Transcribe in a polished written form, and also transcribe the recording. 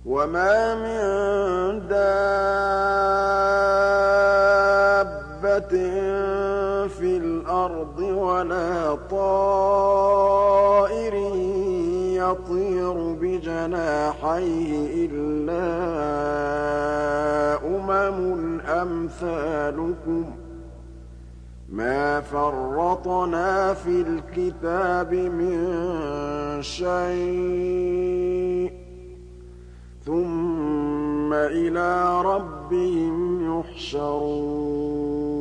وَمَا مِن دَابَّةٍ فِي الْأَرْضِ وَلَا طَائِرٍ يَطِيرُ بِجَنَاحَيْهِ إِلَّا أَمْثَالُكُم ۚ مَّا فَرَّطْنَا فِي الْكِتَابِ مِن شَيْءٍ ۚ ثُمَّ إِلَىٰ رَبِّهِمْ يُحْشَرُونَ